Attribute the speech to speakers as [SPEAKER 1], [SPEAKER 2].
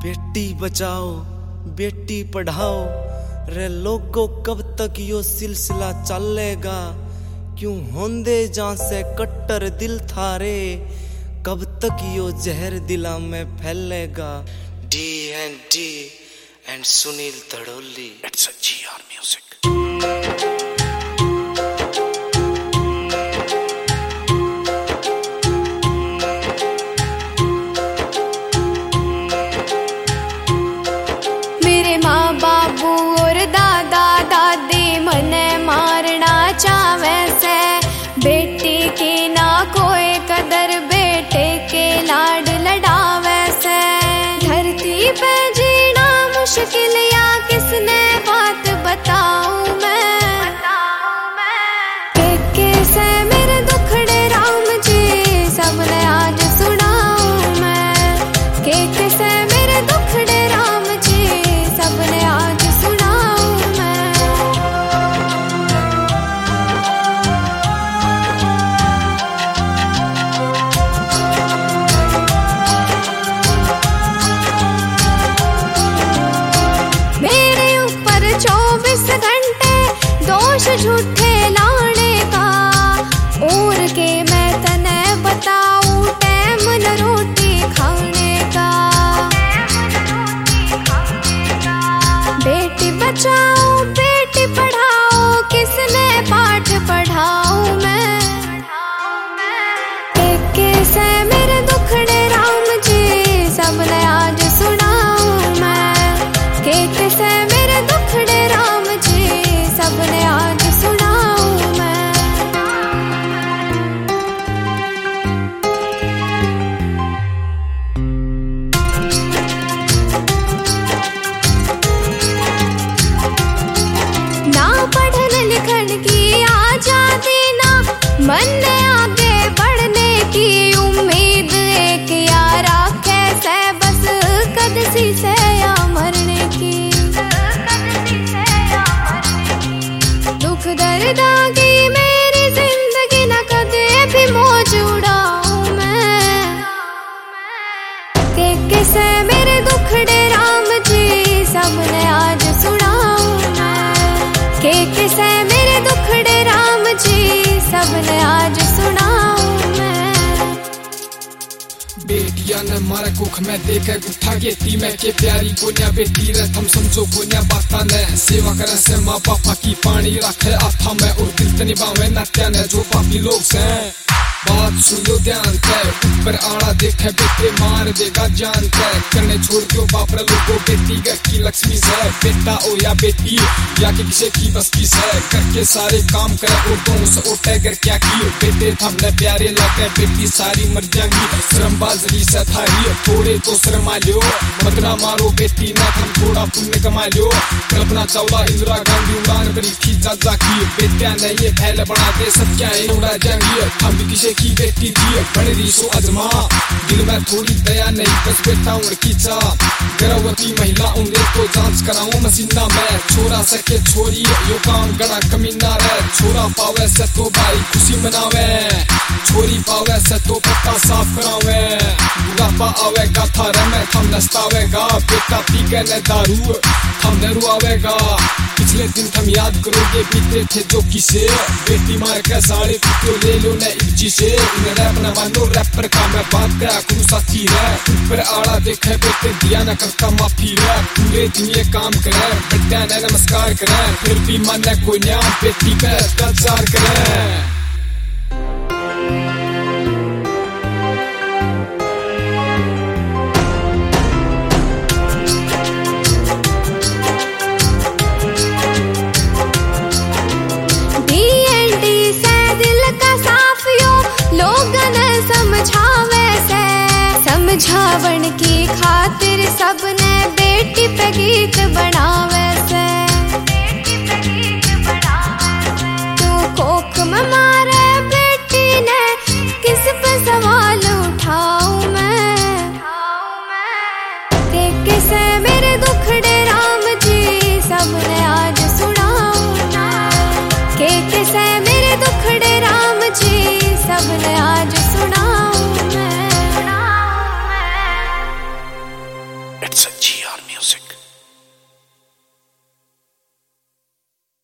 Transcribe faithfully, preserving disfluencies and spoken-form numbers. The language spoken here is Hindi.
[SPEAKER 1] बेटी बचाओ बेटी पढ़ाओ रे लोगों, कब तक यो सिलसिला चलेगा? क्यों होंदे जहां से कट्टर दिल थारे, कब तक यो जहर दिला में फैलेगा? D and D and Sunil Dharoli.
[SPEAKER 2] It's a G R music.
[SPEAKER 3] मेरे माँ बाबू और दादा दादी मने मारना चावे से, बेटी की ना कोई कदर बेटे के लाड लड़ावे से। धरती पे जीना मुश्किल या किसने बात बताऊं मैं, के कैसे मेरे दुखड़े राम जी सबने आज सुनाऊं मैं, के कैसे मेरे दुखड़े राम जी सबने आज सुनाऊं मैं। मेरे ऊपर चौबीस घंटे दोष झूठे लाने का, और के मैं तने बताऊं टैम न रोटी खाने का। बेटी बचाओ बेटी पढ़ाओ किसने पाठ पढ़ाऊं मैं, एक कैसे मेरे दुखड़े राम जी सबने आज सुनाऊं मैं, के कैसे मेरे दुखड़े राम जी सबने आज सुनाऊं मैं। ना पढ़ने लिखने की आजादी ना मन में आगे बढ़ने की उम्मीद, एक यारा कैसे बस कदसी से या मरने की। दुख दर्द की मेरी जिंदगी ना कदे भी मौज उड़ाऊं मैं, के कैसे मेरे दुखड़े राम जी सबने आज सुनाऊं मैं, के कैसे मेरे दुखड़े राम जी सबने आज सुनाऊं मैं।
[SPEAKER 2] बेटिया ने मारे कुख में देखे गुठा गेती में के प्यारी कोन्या बेटी रे थम समझो कोन्या बाता ने, सेवा करे से माँ पापा की पानी रखे आथा में, और दिल तनी बावे नात्या ने जो पापी लोग से। बात सुनो ध्यान से, ऊपर आड़ा देखे बेटे मार देगा जान से, करने छोड़ दो बापरा लोगों बेटी घर की लक्ष्मी से। बेटा ओ या बेटी या कि किसी की बस की से, करके सारे काम करे और दोनों से उठे घर क्या की। बेटे थमने प्यारे लगे बेटी सारी मर जाएंगी, श्रम बाजरी से थारी थोड़े तो शर्मा लियो, मत ना मारो बेटी ना थम थोड़ा पुण्य कमा लियो। कल्पना चावला इंदिरा गांधी उड़ान भरी थी जाजा की, बेटिया ने ये फैल बना दे सब क्या उड़ा जाएंगी। हम भी किसी की बेटी थी बड़ी रीसो अजमा, दिल में थोड़ी दया नहीं बस बेटा उनकी चाह। गर्भवती महिला उन्हें तो जांच कराऊं मसीना में, छोरा सके छोरी यो काम गड़ा कमीना रे। छोरा पावे से तो भाई खुशी मनावे, छोरी पावे से तो पत्ता साफ करावे। बुढ़ापा आवेगा थारे में थम नस्तावेगा, बेटा पी के न दारू थम न रुआवेगा। पिछले दिन थम याद करोगे बीते थे जो किसे, बेटी मार के साड़े तो ले लो न इब्जी से। इन रैप न मानो रैपर का मैं बात करा करूं साथी रे, ऊपर आड़ा देखे बेटे दिया न करता माफी रे। पूरे दिन ये काम करे बेटा ने नमस्कार करे, फिर भी मन कोई न्या बेटी पे अत्याचार करे।
[SPEAKER 3] समझावन की खातिर सबने बेटी पे गीत बनावे से, तू कोख में मारे बेटी ने किस पे सवाल उठाऊं मैं, के कैसे मेरे दुखड़े राम जी सबने आज सुनाऊं मैं, के कैसे मेरे दुखड़े राम जी सबने आज सुनाऊं मैं।
[SPEAKER 4] It's a G R music.